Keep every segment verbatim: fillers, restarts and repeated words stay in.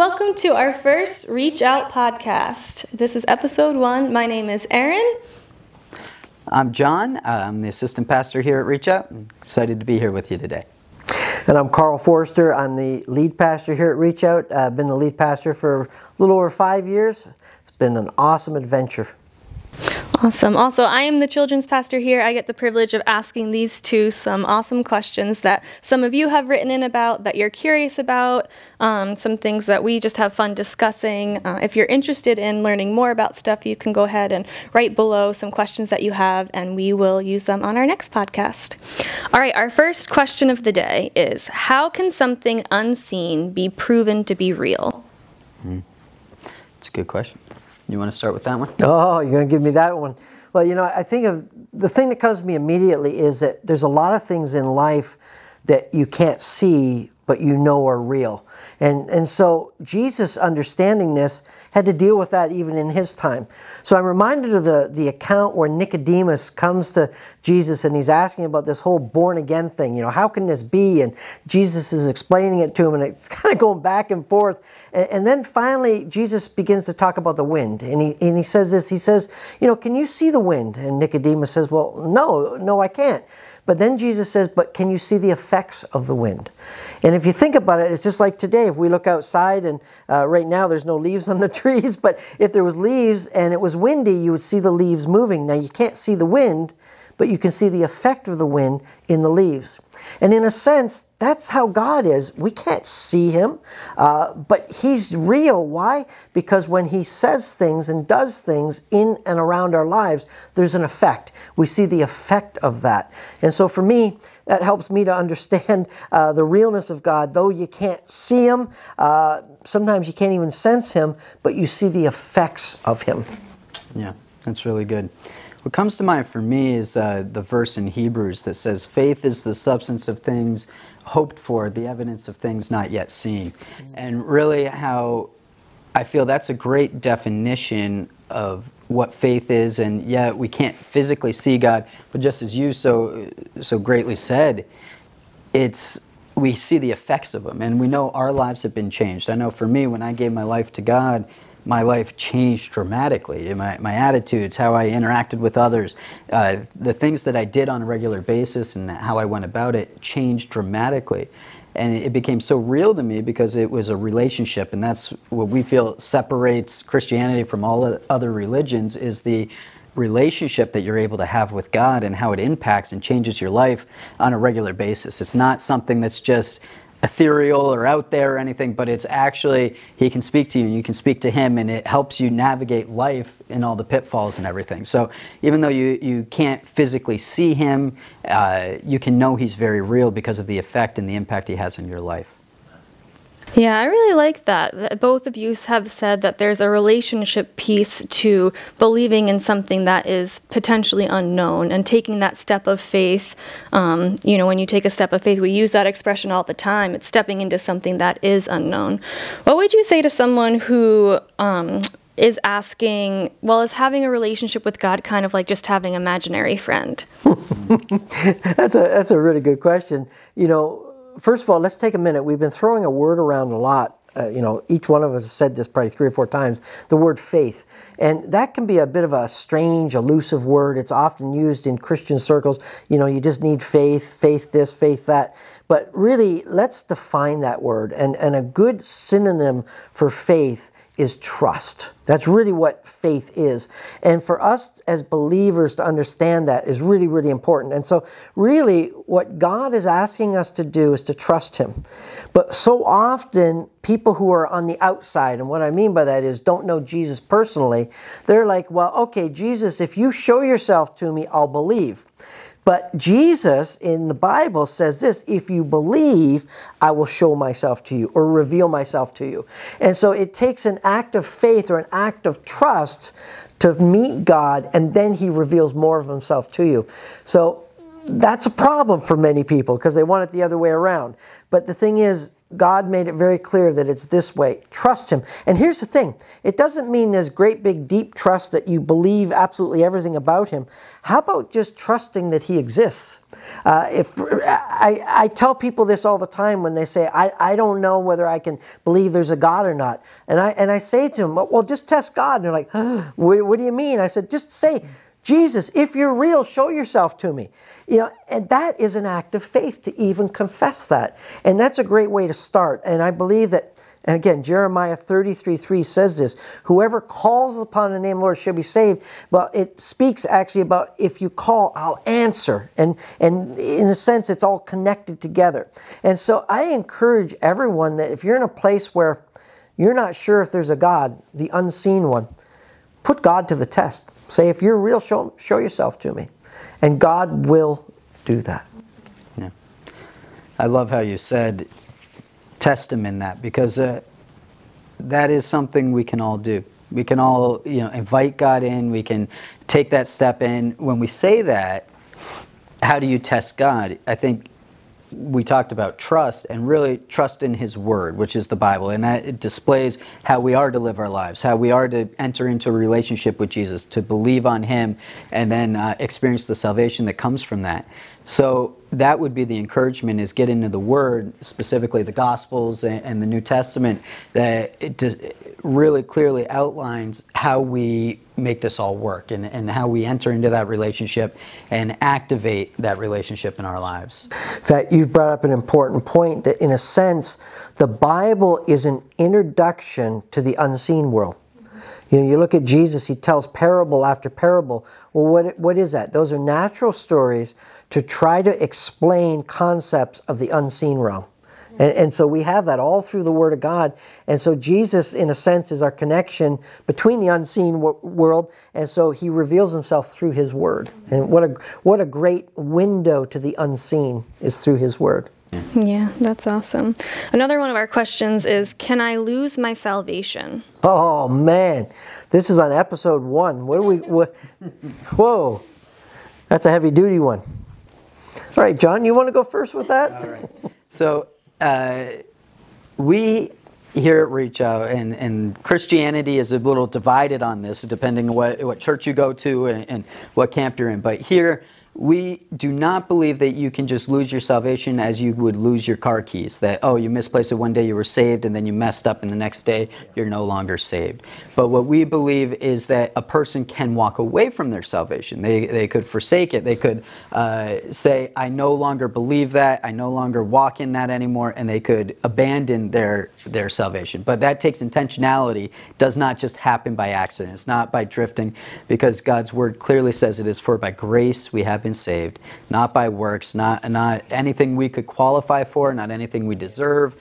welcome to our first Reach Out podcast. This is episode one. My name is Erin. I'm John. I'm the assistant pastor here at Reach Out. I'm excited to be here with you today. And I'm Carl Forrester. I'm the lead pastor here at Reach Out. I've been the lead pastor for a little over five years. It's been an awesome adventure. Awesome. Also, I am the children's pastor here. I get the privilege of asking these two some awesome questions that some of you have written in about, that you're curious about, um, some things that we just have fun discussing. Uh, if you're interested in learning more about stuff, you can go ahead and write below some questions that you have, and we will use them on our next podcast. All right, our first question of the day is, how can something unseen be proven to be real? Mm. That's a good question. You want to start with that one? Oh, you're going to give me that one. Well, you know, I think of the thing that comes to me immediately is that there's a lot of things in life that you can't see, but you know are real. And and so Jesus, understanding this, had to deal with that even in his time. So I'm reminded of the, the account where Nicodemus comes to Jesus and he's asking about this whole born again thing. You know, how can this be? And Jesus is explaining it to him, and it's kind of going back and forth. And, and then finally, Jesus begins to talk about the wind. And he, and he says this, he says, you know, can you see the wind? And Nicodemus says, well, no, no, I can't. But then Jesus says, but can you see the effects of the wind? And if you think about it, it's just like today. If we look outside, and uh, right now there's no leaves on the trees, but if there was leaves and it was windy, you would see the leaves moving. Now you can't see the wind, but you can see the effect of the wind in the leaves. And in a sense, that's how God is. We can't see him, uh, but he's real. Why? Because when he says things and does things in and around our lives, there's an effect. We see the effect of that. And so for me, that helps me to understand uh, the realness of God. Though you can't see him, uh, sometimes you can't even sense him, but you see the effects of him. Yeah, that's really good. What comes to mind for me is uh, the verse in Hebrews that says, faith is the substance of things hoped for, the evidence of things not yet seen. And really how I feel that's a great definition of what faith is. And yeah, we can't physically see God, but just as you so so greatly said, it's we see the effects of him, and we know our lives have been changed. I know for me, when I gave my life to God, my life changed dramatically. My, my attitudes, how I interacted with others, uh, the things that I did on a regular basis and how I went about it changed dramatically. And it became so real to me because it was a relationship, and that's what we feel separates Christianity from all other religions, is the relationship that you're able to have with God and how it impacts and changes your life on a regular basis. It's not something that's just ethereal or out there or anything, but it's actually, he can speak to you and you can speak to him, and it helps you navigate life in all the pitfalls and everything. So even though you, you can't physically see him, uh, you can know he's very real because of the effect and the impact he has on your life. Yeah, I really like that. that. Both of you have said that there's a relationship piece to believing in something that is potentially unknown and taking that step of faith. Um, you know, when you take a step of faith, we use that expression all the time. It's stepping into something that is unknown. What would you say to someone who um, is asking, well, is having a relationship with God kind of like just having an imaginary friend? That's a that's a really good question. You know, first of all, let's take a minute. We've been throwing a word around a lot. Uh, you know, each one of us has said this probably three or four times, the word faith. And that can be a bit of a strange, elusive word. It's often used in Christian circles. You know, you just need faith, faith this, faith that. But really, let's define that word. And, and a good synonym for faith is trust. That's really what faith is. And for us as believers to understand that is really, really important. And so really what God is asking us to do is to trust him. But so often people who are on the outside, and what I mean by that is don't know Jesus personally, they're like, well, okay, Jesus, if you show yourself to me, I'll believe. But Jesus in the Bible says this, if you believe, I will show myself to you or reveal myself to you. And so it takes an act of faith or an act of trust to meet God, and then he reveals more of himself to you. So that's a problem for many people because they want it the other way around. But the thing is, God made it very clear that it's this way. Trust Him. And here's the thing. It doesn't mean there's great big deep trust that you believe absolutely everything about Him. How about just trusting that He exists? Uh, if I, I tell people this all the time when they say, I, I don't know whether I can believe there's a God or not. And I and I say to them, well, just test God. And they're like, what, what do you mean? I said, just say, Jesus, if you're real, show yourself to me. You know, and that is an act of faith to even confess that. And that's a great way to start. And I believe that, and again, Jeremiah thirty-three three says this, whoever calls upon the name of the Lord shall be saved. Well, it speaks actually about if you call, I'll answer. And, and in a sense, it's all connected together. And so I encourage everyone that if you're in a place where you're not sure if there's a God, the unseen one, put God to the test. Say, if you're real, show, show yourself to me. And God will do that. Yeah. I love how you said, test Him in that, because uh, that is something we can all do. We can all, you know, invite God in. We can take that step in. When we say that, how do you test God? I think we talked about trust, and really trust in His Word, which is the Bible. And that it displays how we are to live our lives, how we are to enter into a relationship with Jesus, to believe on Him, and then uh, experience the salvation that comes from that. So that would be the encouragement, is get into the Word, specifically the Gospels and, and the New Testament, that it just really clearly outlines how we make this all work, and, and how we enter into that relationship and activate that relationship in our lives. In fact, you've brought up an important point that in a sense, the Bible is an introduction to the unseen world. You know, you look at Jesus, He tells parable after parable. Well, what, what is that? Those are natural stories to try to explain concepts of the unseen realm. And, and so we have that all through the Word of God. And so Jesus, in a sense, is our connection between the unseen w- world. And so He reveals Himself through His Word. And what a, what a great window to the unseen is through His Word. Yeah, that's awesome. Another one of our questions is, can I lose my salvation? Oh, man. This is on episode one. What do we... What, whoa. That's a heavy-duty one. All right, John, you want to go first with that? All right. So, uh, we here at Reach Out, and, and Christianity is a little divided on this, depending on what, what church you go to and, and what camp you're in. But here, we do not believe that you can just lose your salvation as you would lose your car keys. That, oh, you misplaced it one day, you were saved, and then you messed up, and the next day you're no longer saved. But what we believe is that a person can walk away from their salvation. They they could forsake it. They could uh, say, I no longer believe that. I no longer walk in that anymore, and they could abandon their their salvation. But that takes intentionality. It does not just happen by accident. It's not by drifting, because God's Word clearly says it is for by grace we have been saved, not by works, not not anything we could qualify for, not anything we deserve.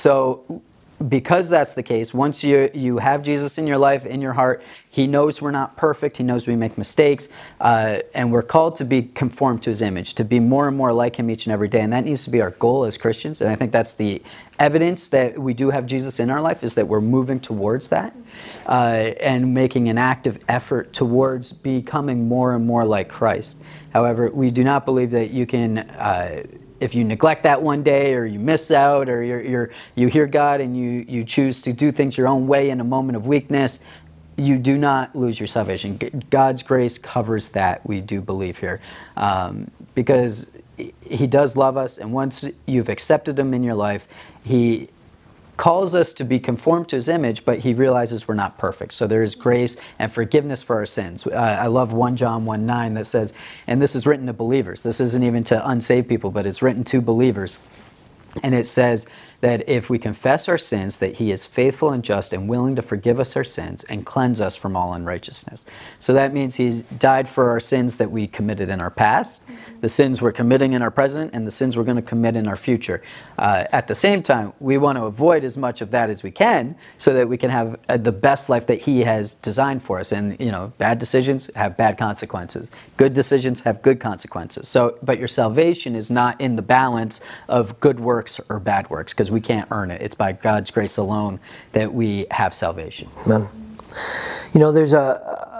So because that's the case, once you you have Jesus in your life, in your heart, He knows we're not perfect. He knows we make mistakes, uh, and we're called to be conformed to His image, to be more and more like Him each and every day. And that needs to be our goal as Christians. And I think that's the evidence that we do have Jesus in our life, is that we're moving towards that uh, and making an active effort towards becoming more and more like Christ. However, we do not believe that you can, uh, if you neglect that one day, or you miss out, or you're, you're, you hear God and you, you choose to do things your own way in a moment of weakness, you do not lose your salvation. God's grace covers that, we do believe here. Um, because He does love us, and once you've accepted Him in your life, He calls us to be conformed to His image, but He realizes we're not perfect. So there is grace and forgiveness for our sins. Uh, I love First John one nine that says, and this is written to believers. This isn't even to unsaved people, but it's written to believers. And it says that if we confess our sins, that He is faithful and just and willing to forgive us our sins and cleanse us from all unrighteousness. So that means He's died for our sins that we committed in our past, the sins we're committing in our present, and the sins we're going to commit in our future. Uh, at the same time, we want to avoid as much of that as we can, so that we can have uh, the best life that He has designed for us. And, you know, bad decisions have bad consequences. Good decisions have good consequences. So, but your salvation is not in the balance of good works or bad works, because we can't earn it. It's by God's grace alone that we have salvation. Amen. You know, there's a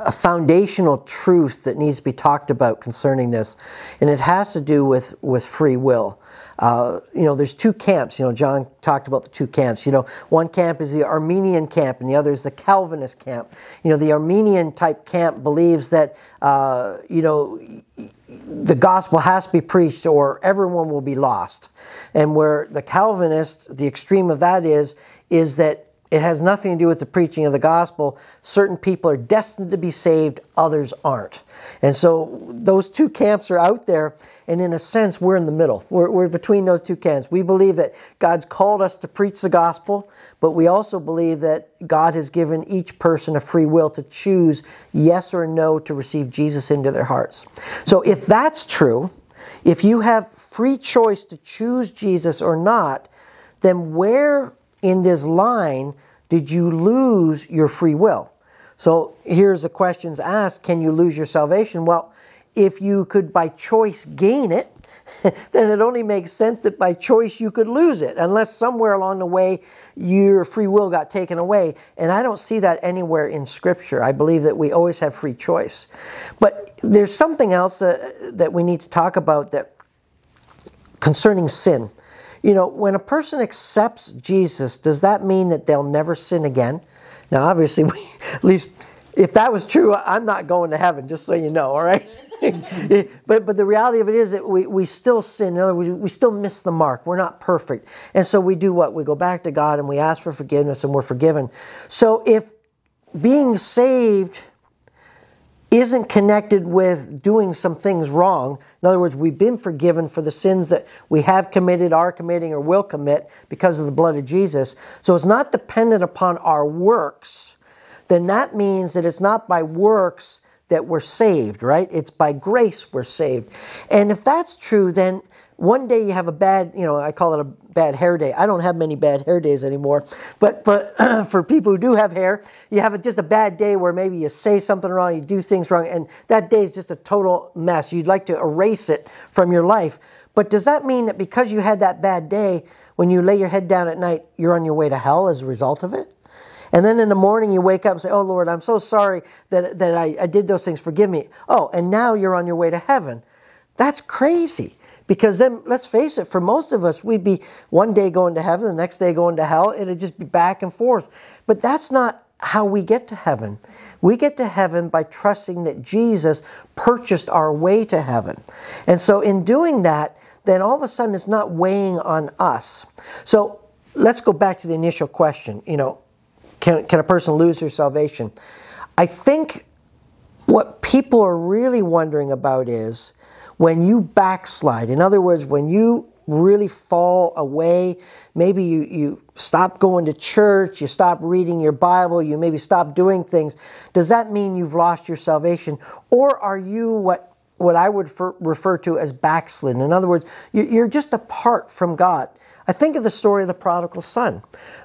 a foundational truth that needs to be talked about concerning this, and it has to do with, with free will. Uh, you know, there's two camps. You know, John talked about the two camps. You know, one camp is the Armenian camp, and the other is the Calvinist camp. You know, the Armenian type camp believes that, uh, you know, the gospel has to be preached or everyone will be lost. And where the Calvinist, the extreme of that is, is that it has nothing to do with the preaching of the gospel. Certain people are destined to be saved, others aren't. And so those two camps are out there, and in a sense, we're in the middle. We're, we're between those two camps. We believe that God's called us to preach the gospel, but we also believe that God has given each person a free will to choose yes or no to receive Jesus into their hearts. So if that's true, if you have free choice to choose Jesus or not, then where in this line did you lose your free will? So here's the questions asked. Can you lose your salvation? Well, if you could by choice gain it, then it only makes sense that by choice you could lose it, unless somewhere along the way your free will got taken away. And I don't see that anywhere in Scripture. I believe that we always have free choice. But there's something else uh, that we need to talk about that concerning sin. You know, when a person accepts Jesus, does that mean that they'll never sin again? Now, obviously, we, at least if that was true, I'm not going to heaven, just so you know, all right? but but the reality of it is that we, we still sin. In other words, we still miss the mark. We're not perfect. And so we do what? We go back to God and we ask for forgiveness and we're forgiven. So if being saved isn't connected with doing some things wrong. In other words, we've been forgiven for the sins that we have committed, are committing, or will commit because of the blood of Jesus. So it's not dependent upon our works. Then that means that it's not by works that we're saved, right? It's by grace we're saved. And if that's true, then one day you have a bad, you know, I call it a bad hair day. I don't have many bad hair days anymore. But but for people who do have hair, you have a, just a bad day where maybe you say something wrong, you do things wrong, and that day is just a total mess. You'd like to erase it from your life. But does that mean that because you had that bad day, when you lay your head down at night, you're on your way to hell as a result of it? And then in the morning you wake up and say, oh Lord, I'm so sorry that, that I, I did those things. Forgive me. Oh, and now you're on your way to heaven. That's crazy. Because then, let's face it, for most of us, we'd be one day going to heaven, the next day going to hell. It'd just be back and forth. But that's not how we get to heaven. We get to heaven by trusting that Jesus purchased our way to heaven. And so in doing that, then all of a sudden it's not weighing on us. So let's go back to the initial question. You know, can, can a person lose their salvation? I think what people are really wondering about is, when you backslide, in other words, when you really fall away, maybe you, you stop going to church, you stop reading your Bible, you maybe stop doing things, does that mean you've lost your salvation? Or are you what, what I would refer, refer to as backslidden? In other words, you, you're just apart from God. I think of the story of the prodigal son.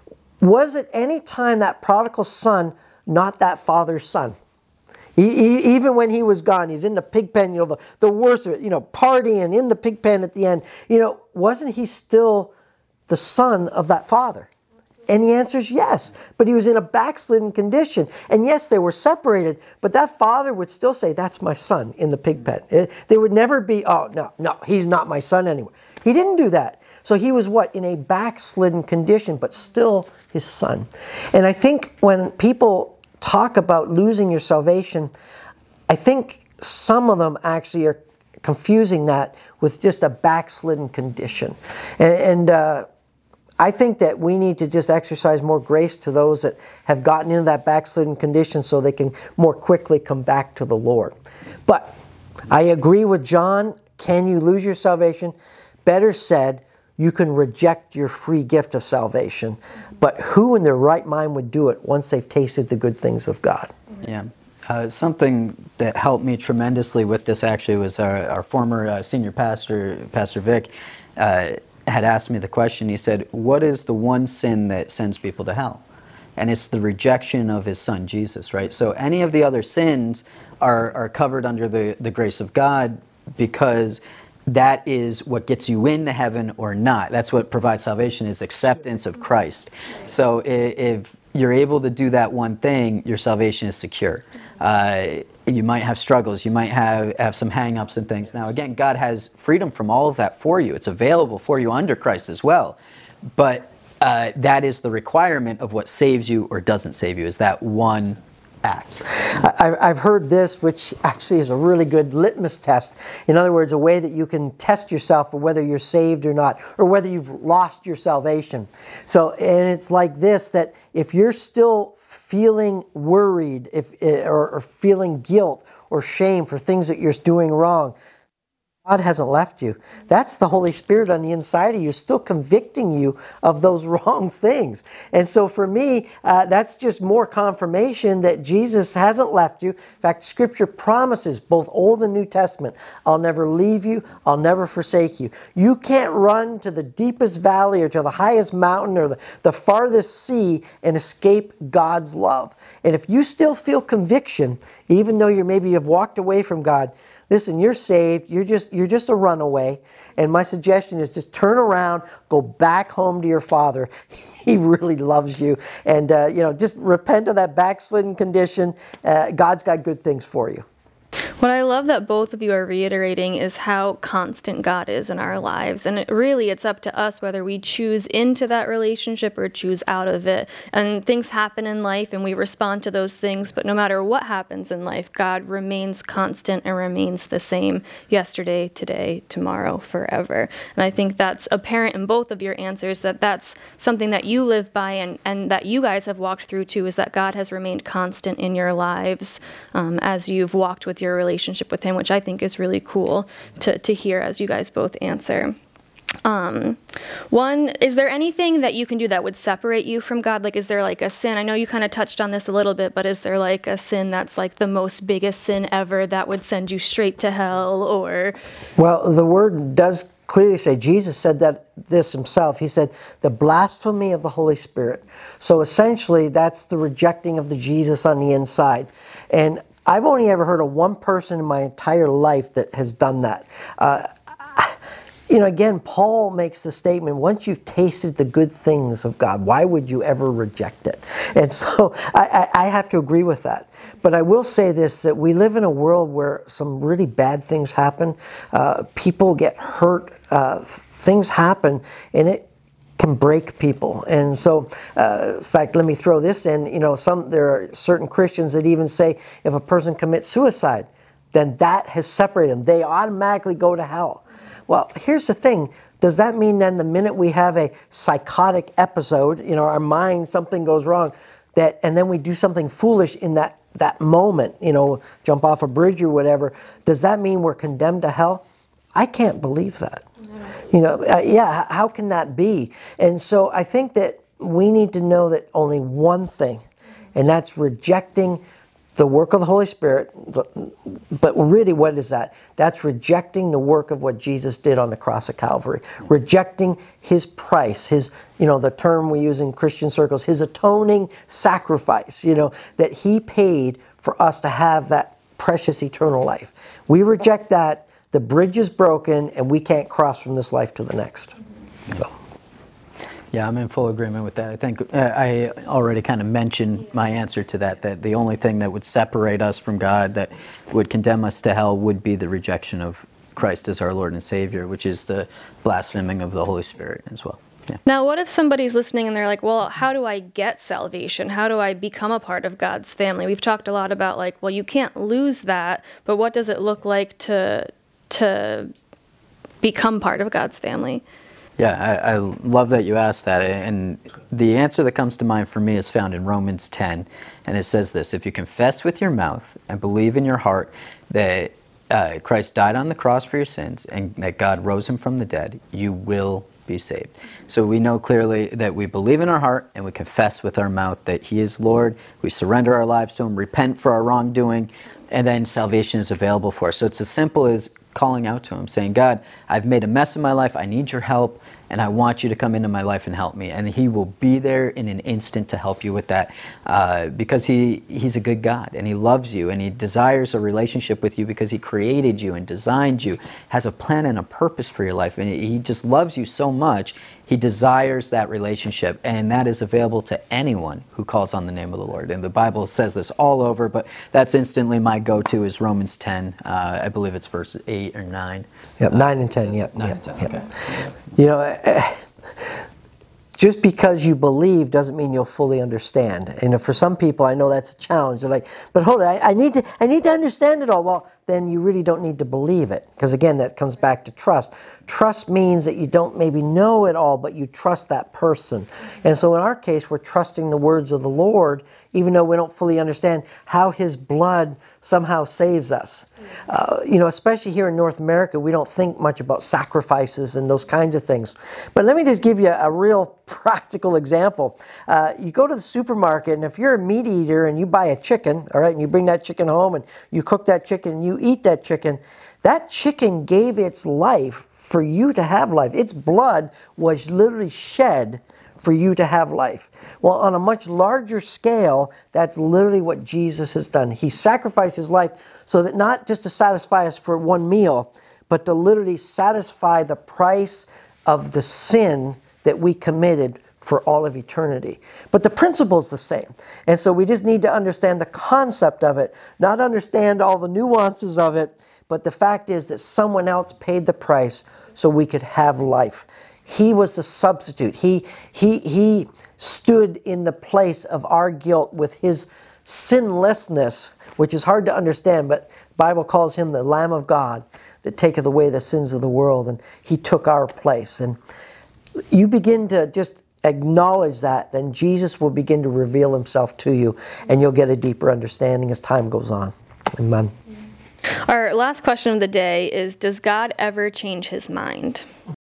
Was it any time that prodigal son not that father's son? He, he, even when he was gone, he's in the pig pen, you know, the, the worst of it, you know, partying in the pig pen at the end. You know, wasn't he still the son of that father? And the answer is yes. But he was in a backslidden condition. And yes, they were separated, but that father would still say, that's my son in the pig pen. It, they would never be, oh, no, no, he's not my son anymore. He didn't do that. So he was what? In a backslidden condition, but still his son. And I think when people talk about losing your salvation, I think some of them actually are confusing that with just a backslidden condition. And, and uh, I think that we need to just exercise more grace to those that have gotten into that backslidden condition so they can more quickly come back to the Lord. But I agree with John. Can you lose your salvation? Better said, you can reject your free gift of salvation. But who in their right mind would do it once they've tasted the good things of God? Yeah. Uh, something that helped me tremendously with this actually was our, our former uh, senior pastor, Pastor Vic, uh, had asked me the question. He said, what is the one sin that sends people to hell? And it's the rejection of his son, Jesus, right? So any of the other sins are, are covered under the, the grace of God because that is what gets you into heaven or not. That's what provides salvation, is acceptance of Christ. So if you're able to do that one thing, your salvation is secure. Uh, you might have struggles. You might have, have some hang-ups and things. Now, again, God has freedom from all of that for you. It's available for you under Christ as well. But uh, that is the requirement of what saves you or doesn't save you, is that one act. I, I've heard this, which actually is a really good litmus test. In other words, a way that you can test yourself for whether you're saved or not, or whether you've lost your salvation. So, and it's like this, that if you're still feeling worried if, or, or feeling guilt or shame for things that you're doing wrong, God hasn't left you. That's the Holy Spirit on the inside of you, still convicting you of those wrong things. And so for me, uh, that's just more confirmation that Jesus hasn't left you. In fact, Scripture promises, both Old and New Testament, I'll never leave you, I'll never forsake you. You can't run to the deepest valley or to the highest mountain or the, the farthest sea and escape God's love. And if you still feel conviction, even though you maybe have walked away from God, listen, you're saved. You're just you're just a runaway. And my suggestion is just turn around, go back home to your Father. He really loves you. And, uh, you know, just repent of that backslidden condition. Uh, God's got good things for you. What I love that both of you are reiterating is how constant God is in our lives. And it really, it's up to us whether we choose into that relationship or choose out of it. And things happen in life and we respond to those things. But no matter what happens in life, God remains constant and remains the same yesterday, today, tomorrow, forever. And I think that's apparent in both of your answers, that that's something that you live by and, and that you guys have walked through too, is that God has remained constant in your lives um, as you've walked with your relationship with him, which I think is really cool to, to hear as you guys both answer. Um, one, is there anything that you can do that would separate you from God? Like, is there like a sin? I know you kind of touched on this a little bit, but is there like a sin that's like the most biggest sin ever that would send you straight to hell? Or, well, the word does clearly say, Jesus said that this himself. He said, the blasphemy of the Holy Spirit. So essentially, that's the rejecting of the Jesus on the inside. And I've only ever heard of one person in my entire life that has done that. Uh, you know, again, Paul makes the statement, once you've tasted the good things of God, why would you ever reject it? And so I, I, I have to agree with that. But I will say this, that we live in a world where some really bad things happen. Uh, people get hurt. Uh, things happen. And it can break people. And so, uh, in fact, let me throw this in. You know, some there are certain Christians that even say if a person commits suicide, then that has separated them. They automatically go to hell. Well, here's the thing. Does that mean then the minute we have a psychotic episode, you know, our mind, something goes wrong, that and then we do something foolish in that, that moment, you know, jump off a bridge or whatever, does that mean we're condemned to hell? I can't believe that. You know, uh, yeah, how can that be? And so I think that we need to know that only one thing, and that's rejecting the work of the Holy Spirit. But really, what is that? That's rejecting the work of what Jesus did on the cross of Calvary. Rejecting his price, his, you know, the term we use in Christian circles, his atoning sacrifice, you know, that he paid for us to have that precious eternal life. We reject that. The bridge is broken, and we can't cross from this life to the next. So. Yeah, I'm in full agreement with that. I think uh, I already kind of mentioned my answer to that, that the only thing that would separate us from God, that would condemn us to hell, would be the rejection of Christ as our Lord and Savior, which is the blaspheming of the Holy Spirit as well. Yeah. Now, what if somebody's listening and they're like, well, how do I get salvation? How do I become a part of God's family? We've talked a lot about like, well, you can't lose that, but what does it look like to to become part of God's family? Yeah, I, I love that you asked that. And the answer that comes to mind for me is found in Romans ten. And it says this: if you confess with your mouth and believe in your heart that uh, Christ died on the cross for your sins and that God rose him from the dead, you will be saved. So we know clearly that we believe in our heart and we confess with our mouth that he is Lord. We surrender our lives to him, repent for our wrongdoing, and then salvation is available for us. So it's as simple as calling out to him, saying, God, I've made a mess of my life. I need your help. and I want you to come into my life and help me. And he will be there in an instant to help you with that, uh, because he, he's a good God, and he loves you, and he desires a relationship with you because he created you and designed you, has a plan and a purpose for your life, and he just loves you so much. He desires that relationship, and that is available to anyone who calls on the name of the Lord. And the Bible says this all over, but that's instantly my go-to is Romans ten. Uh, I believe it's verse eight or nine. Yep, nine and ten, yep. nine yep, and ten, yep. okay. You know, just because you believe doesn't mean you'll fully understand. You know, for some people, I know that's a challenge. They're like, but hold on, I, I need to, I need to understand it all. Well, then you really don't need to believe it, because again, that comes back to trust. Trust means that you don't maybe know it all, but you trust that person. And so in our case, we're trusting the words of the Lord, even though we don't fully understand how His blood somehow saves us. Uh, you know, especially here in North America, we don't think much about sacrifices and those kinds of things. But let me just give you a real practical example. Uh, you go to the supermarket, and if you're a meat eater and you buy a chicken, all right, and you bring that chicken home and you cook that chicken and you eat that chicken, that chicken gave its life for you to have life. Its blood was literally shed for you to have life. Well, on a much larger scale, that's literally what Jesus has done. He sacrificed His life so that not just to satisfy us for one meal, but to literally satisfy the price of the sin that we committed for all of eternity. But the principle is the same. And so we just need to understand the concept of it, not understand all the nuances of it, but the fact is that someone else paid the price so we could have life. He was the substitute. He, he, he stood in the place of our guilt with His sinlessness, which is hard to understand, but the Bible calls Him the Lamb of God that taketh away the sins of the world, and He took our place. And you begin to just acknowledge that, then Jesus will begin to reveal Himself to you, and you'll get a deeper understanding as time goes on. Amen. Our last question of the day is, does God ever change His mind?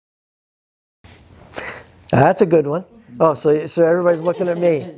That's a good one. Oh, so so everybody's looking at me.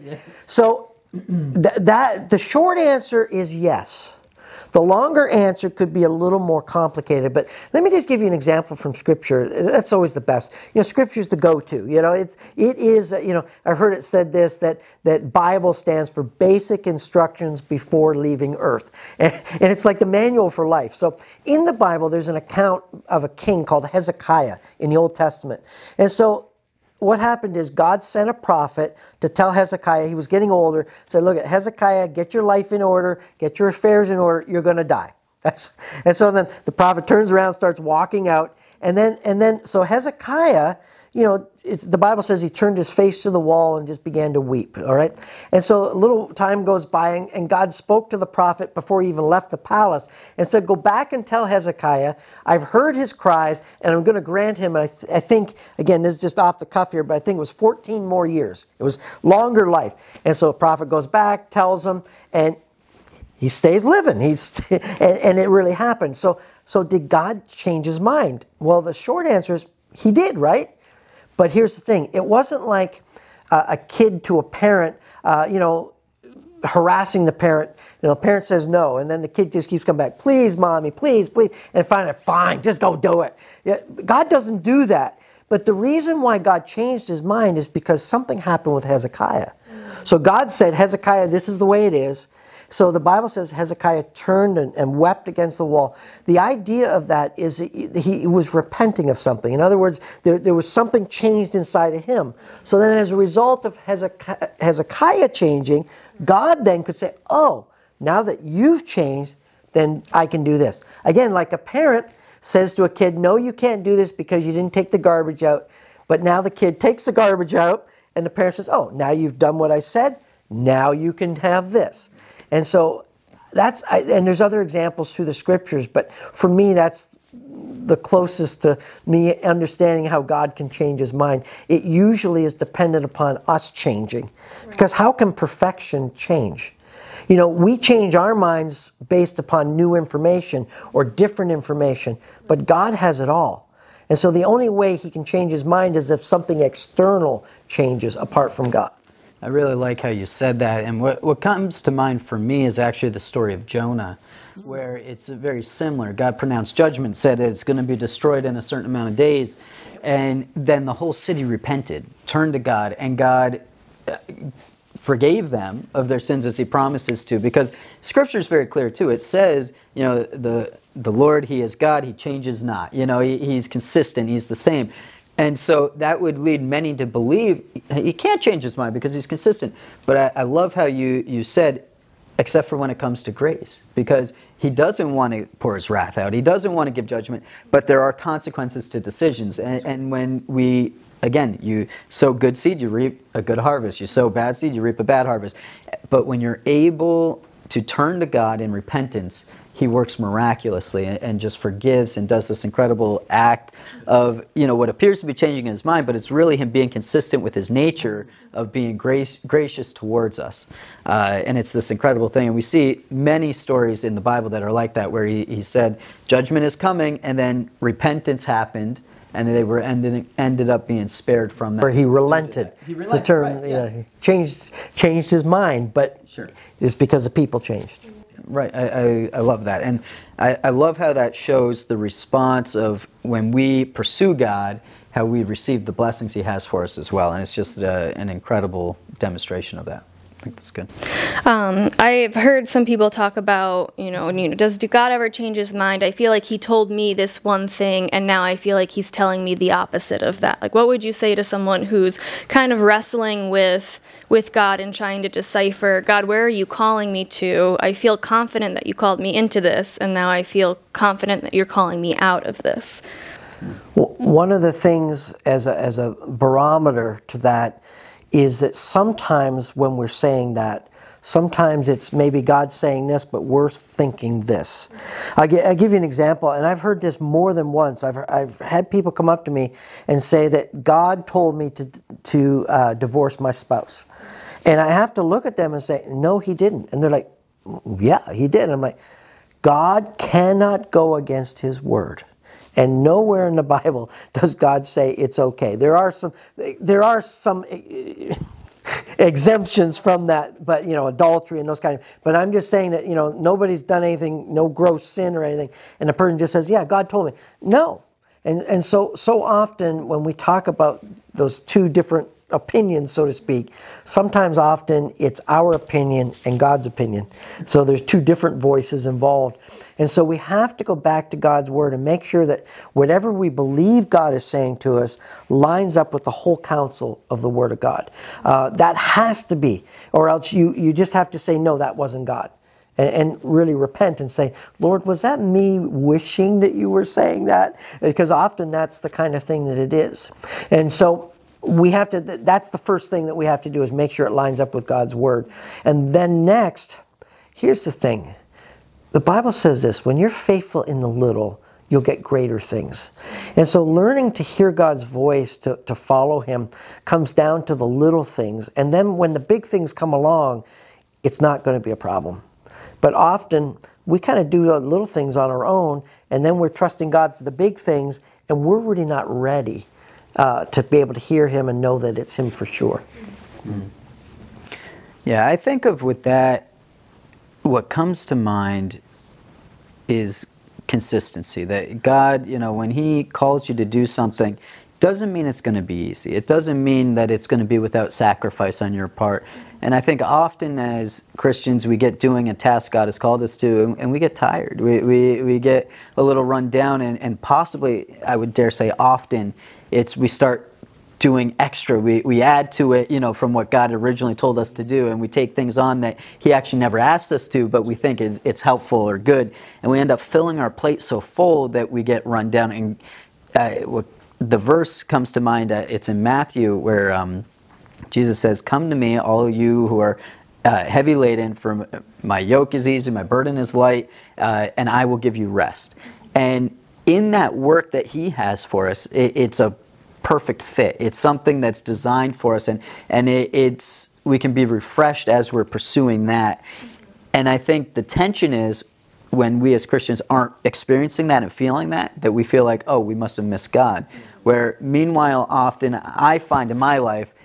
So th- that the short answer is yes. The longer answer could be a little more complicated, but let me just give you an example from Scripture. That's always the best. You know, Scripture's the go-to. You know, it's it is. You know, I heard it said this that that Bible stands for basic instructions before leaving Earth, and, and it's like the manual for life. So in the Bible, there's an account of a king called Hezekiah in the Old Testament, and so what happened is God sent a prophet to tell Hezekiah, he was getting older, said, look, Hezekiah, get your life in order, get your affairs in order, you're going to die. That's, and so then the prophet turns around, starts walking out, and then, and then so Hezekiah, you know, it's, the Bible says he turned his face to the wall and just began to weep, all right? And so a little time goes by, and, and God spoke to the prophet before he even left the palace and said, go back and tell Hezekiah, I've heard his cries, and I'm going to grant him, I, th- I think, again, this is just off the cuff here, but I think it was fourteen more years. It was longer life. And so the prophet goes back, tells him, and he stays living. He's and, and it really happened. So, so did God change His mind? Well, the short answer is He did, right? But here's the thing. It wasn't like uh, a kid to a parent, uh, you know, harassing the parent. You know, the parent says no, and then the kid just keeps coming back, please, mommy, please, please. And finally, fine, just go do it. Yeah, God doesn't do that. But the reason why God changed His mind is because something happened with Hezekiah. So God said, Hezekiah, this is the way it is. So the Bible says Hezekiah turned and, and wept against the wall. The idea of that is he, he was repenting of something. In other words, there, there was something changed inside of him. So then as a result of Hezekiah, Hezekiah changing, God then could say, oh, now that you've changed, then I can do this. Again, like a parent says to a kid, no, you can't do this because you didn't take the garbage out. But now the kid takes the garbage out, and the parent says, oh, now you've done what I said, now you can have this. And so that's, and there's other examples through the Scriptures, but for me, that's the closest to me understanding how God can change His mind. It usually is dependent upon us changing. Because how can perfection change? You know, we change our minds based upon new information or different information, but God has it all. And so the only way He can change His mind is if something external changes apart from God. I really like how you said that. And what, what comes to mind for me is actually the story of Jonah, where it's very similar. God pronounced judgment, said it's going to be destroyed in a certain amount of days. And then the whole city repented, turned to God, and God forgave them of their sins as he promises to. Because Scripture is very clear too. It says, you know, the the Lord, he is God, he changes not. You know, he, he's consistent, he's the same. And so that would lead many to believe he can't change his mind because he's consistent. But I, I love how you, you said, except for when it comes to grace, because he doesn't want to pour his wrath out. He doesn't want to give judgment, but there are consequences to decisions. And, and when we, again, you sow good seed, you reap a good harvest. You sow bad seed, you reap a bad harvest. But when you're able to turn to God in repentance, he works miraculously and, and just forgives and does this incredible act of, you know, what appears to be changing his mind, but it's really him being consistent with his nature of being grace, gracious towards us. Uh, and it's this incredible thing. And we see many stories in the Bible that are like that, where he, he said, judgment is coming, and then repentance happened, and they were ended, ended up being spared from that. Or he relented. He relented, it's a term, right, you know, yeah. he changed, changed his mind, but Sure. it's because the people changed. Right, I, I, I love that. And I, I love how that shows the response of when we pursue God, how we receive the blessings he has for us as well. And it's just a, an incredible demonstration of that. I think that's good. Um, I've heard some people talk about, you know, you know, does God ever change his mind? I feel like he told me this one thing, and now I feel like he's telling me the opposite of that. Like, what would you say to someone who's kind of wrestling with with God and trying to decipher, God, where are you calling me to? I feel confident that you called me into this, and now I feel confident that you're calling me out of this. Well, one of the things as a, as a barometer to that is that sometimes when we're saying that, sometimes it's maybe God saying this, but we're thinking this. I'll, gi- I'll give you an example, and I've heard this more than once. I've, I've had people come up to me and say that God told me to, to uh, divorce my spouse. And I have to look at them and say, no, he didn't. And they're like, yeah, he did. And I'm like, God cannot go against his word. And nowhere in the Bible does God say it's okay. There are some, there are some exemptions from that, but you know, adultery and those kind of. But I'm just saying that, you know, nobody's done anything, no gross sin or anything, and the person just says, "Yeah, God told me." No, and and so so often when we talk about those two different opinions, so to speak, sometimes often it's our opinion and God's opinion. So there's two different voices involved. And so we have to go back to God's word and make sure that whatever we believe God is saying to us lines up with the whole counsel of the word of God. Uh, that has to be, or else you, you just have to say, no, that wasn't God. And, and really repent and say, Lord, was that me wishing that you were saying that? Because often that's the kind of thing that it is. And so we have to, that's the first thing that we have to do, is make sure it lines up with God's word. And then next, here's the thing. The Bible says this, when you're faithful in the little, you'll get greater things. And so learning to hear God's voice, to, to follow him, comes down to the little things. And then when the big things come along, it's not going to be a problem. But often we kind of do the little things on our own, and then we're trusting God for the big things, and we're really not ready Uh, to be able to hear him and know that it's him for sure. Mm. Yeah, I think of with that, what comes to mind is consistency. That God, you know, when he calls you to do something, doesn't mean it's going to be easy. It doesn't mean that it's going to be without sacrifice on your part. And I think often as Christians, we get doing a task God has called us to, and we get tired. We we, we get a little run down, and, and possibly, I would dare say often, it's we start doing extra. We we add to it, you know, from what God originally told us to do, and we take things on that he actually never asked us to, but we think it's, it's helpful or good, and we end up filling our plate so full that we get run down. And uh, what, the verse comes to mind. Uh, it's in Matthew where um, Jesus says, "Come to me, all you who are uh, heavy laden, for my yoke is easy, my burden is light, uh, and I will give you rest." And in that work that he has for us, it, it's a perfect fit. It's something that's designed for us, and and it, it's we can be refreshed as we're pursuing that. And I think the tension is when we as Christians aren't experiencing that and feeling that, that we feel like, oh, we must have missed God. Where meanwhile, often I find in my life,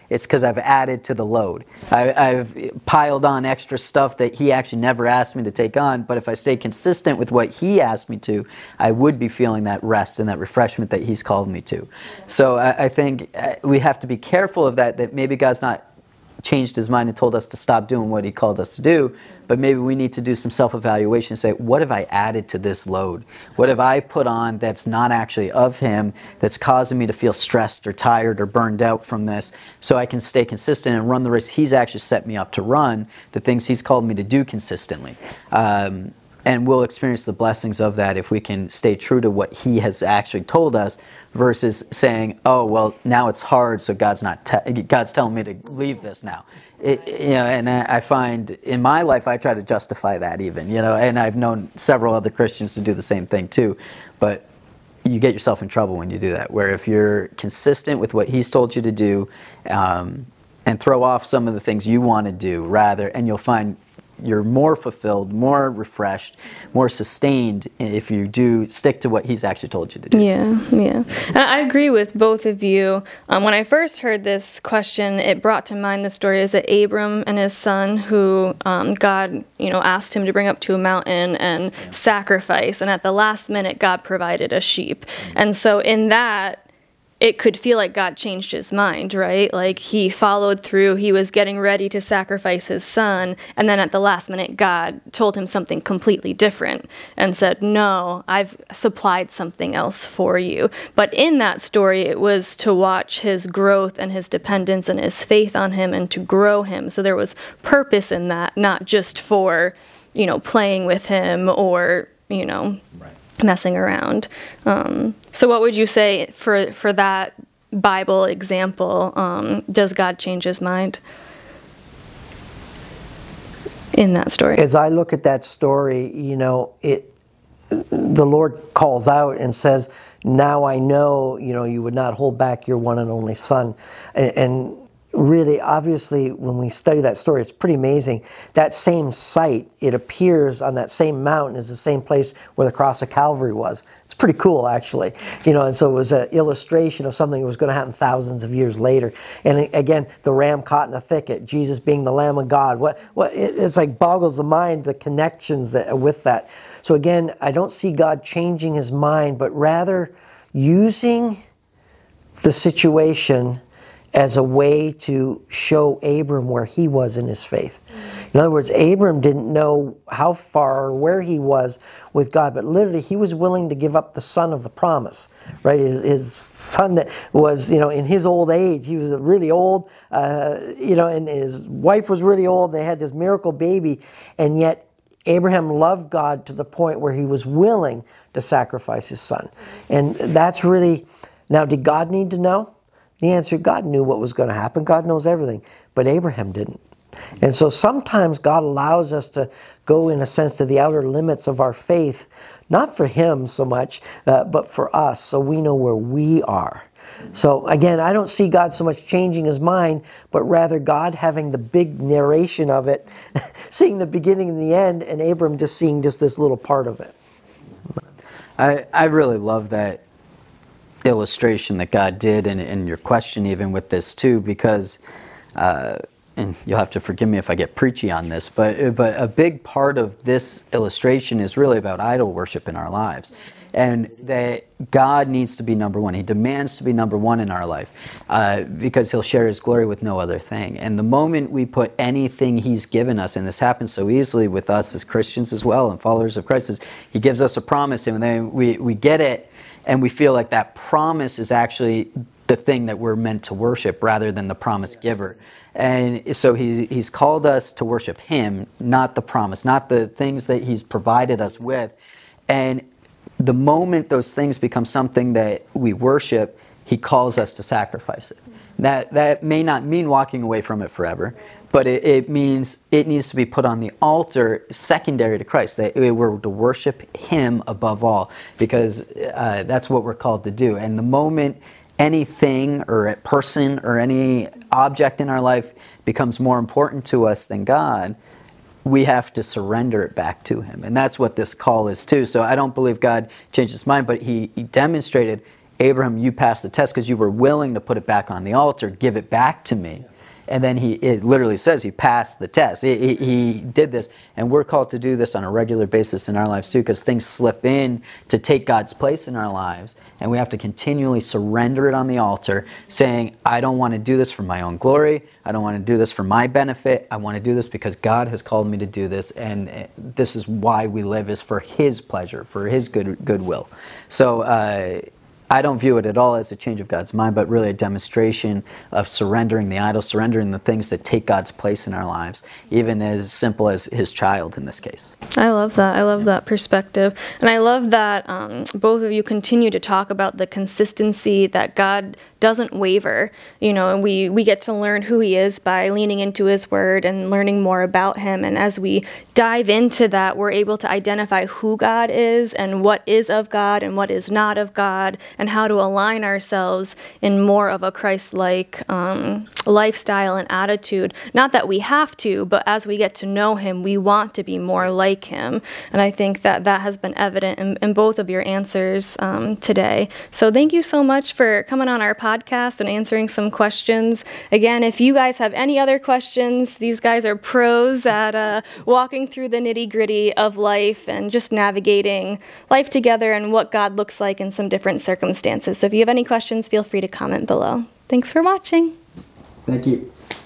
it's because I've added to the load. I, I've piled on extra stuff that he actually never asked me to take on, but if I stay consistent with what he asked me to, I would be feeling that rest and that refreshment that he's called me to. So I, I think we have to be careful of that, that maybe God's not changed his mind and told us to stop doing what he called us to do, but maybe we need to do some self-evaluation and say, what have I added to this load? What have I put on that's not actually of him, that's causing me to feel stressed or tired or burned out from this, so I can stay consistent and run the race he's actually set me up to run, the things he's called me to do consistently. Um, and we'll experience the blessings of that if we can stay true to what he has actually told us, versus saying, "Oh, well, now it's hard, so God's not te- God's telling me to leave this now." It, you know, and I find in my life I try to justify that even, you know, and I've known several other Christians to do the same thing too. But you get yourself in trouble when you do that. Where if you're consistent with what He's told you to do, um, and throw off some of the things you want to do, rather, and you'll find you're more fulfilled, more refreshed, more sustained if you do stick to what He's actually told you to do. Yeah, yeah. And I agree with both of you. Um, when I first heard this question, it brought to mind the story is that Abram and his son, who um, God, you know, asked him to bring up to a mountain and yeah. sacrifice, and at the last minute, God provided a sheep. Mm-hmm. And so in that, it could feel like God changed his mind, right? Like he followed through, he was getting ready to sacrifice his son, and then at the last minute, God told him something completely different and said, no, I've supplied something else for you. But in that story, it was to watch his growth and his dependence and his faith on him and to grow him. So there was purpose in that, not just for, you know, playing with him or, you know, right. messing around. Um, so what would you say for for that Bible example? Um, does God change his mind in that story? As I look at that story, you know, it the Lord calls out and says, now I know, you know, you would not hold back your one and only son. And, and really, obviously, when we study that story, it's pretty amazing. That same site, it appears on that same mountain is the same place where the cross of Calvary was. It's pretty cool, actually. You know, and so it was an illustration of something that was going to happen thousands of years later. And again, the ram caught in the thicket, Jesus being the Lamb of God. What? What? It's like boggles the mind, the connections that are with that. So again, I don't see God changing his mind, but rather using the situation as a way to show Abram where he was in his faith. In other words, Abram didn't know how far or where he was with God, but literally he was willing to give up the son of the promise, right? His, his son that was, you know, in his old age. He was really old, uh, you know, and his wife was really old. They had this miracle baby, and yet Abraham loved God to the point where he was willing to sacrifice his son. And that's really, now did God need to know? The answer, God knew what was going to happen. God knows everything. But Abraham didn't. And so sometimes God allows us to go, in a sense, to the outer limits of our faith, not for him so much, uh, but for us, so we know where we are. So again, I don't see God so much changing his mind, but rather God having the big narration of it, seeing the beginning and the end, and Abram just seeing just this little part of it. I, I really love that illustration that God did, and, and your question even with this too, because uh, and you'll have to forgive me if I get preachy on this, but but a big part of this illustration is really about idol worship in our lives, and that God needs to be number one. He demands to be number one in our life, uh, because he'll share his glory with no other thing. And the moment we put anything he's given us, and this happens so easily with us as Christians as well and followers of Christ, is he gives us a promise, and then we, we get it, and we feel like that promise is actually the thing that we're meant to worship rather than the promise giver. And so he, he's called us to worship him, not the promise, not the things that he's provided us with. And the moment those things become something that we worship, he calls us to sacrifice it. That, that may not mean walking away from it forever, but it, it means it needs to be put on the altar secondary to Christ, that we're to worship him above all, because uh, that's what we're called to do. And the moment anything or a person or any object in our life becomes more important to us than God, we have to surrender it back to him. And that's what this call is too. So I don't believe God changed his mind, but he, he demonstrated Abraham, you passed the test because you were willing to put it back on the altar. Give it back to me. And then he, it literally says he passed the test. He, he, he did this. And we're called to do this on a regular basis in our lives too, because things slip in to take God's place in our lives. And we have to continually surrender it on the altar, saying, I don't want to do this for my own glory. I don't want to do this for my benefit. I want to do this because God has called me to do this. And this is why we live, is for His pleasure, for His good goodwill. So, uh, I don't view it at all as a change of God's mind, but really a demonstration of surrendering the idols, surrendering the things that take God's place in our lives, even as simple as His child in this case. I love that. I love that perspective. And I love that um, both of you continue to talk about the consistency that God doesn't waver. You know, and we, we get to learn who He is by leaning into His Word and learning more about Him. And as we dive into that, we're able to identify who God is and what is of God and what is not of God, and how to align ourselves in more of a Christ-like um, lifestyle and attitude. Not that we have to, but as we get to know Him, we want to be more like Him. And I think that that has been evident in, in both of your answers um, today. So thank you so much for coming on our podcast and answering some questions. Again, if you guys have any other questions, these guys are pros at uh, walking through the nitty-gritty of life and just navigating life together and what God looks like in some different circumstances. So if you have any questions, feel free to comment below. Thanks for watching. Thank you.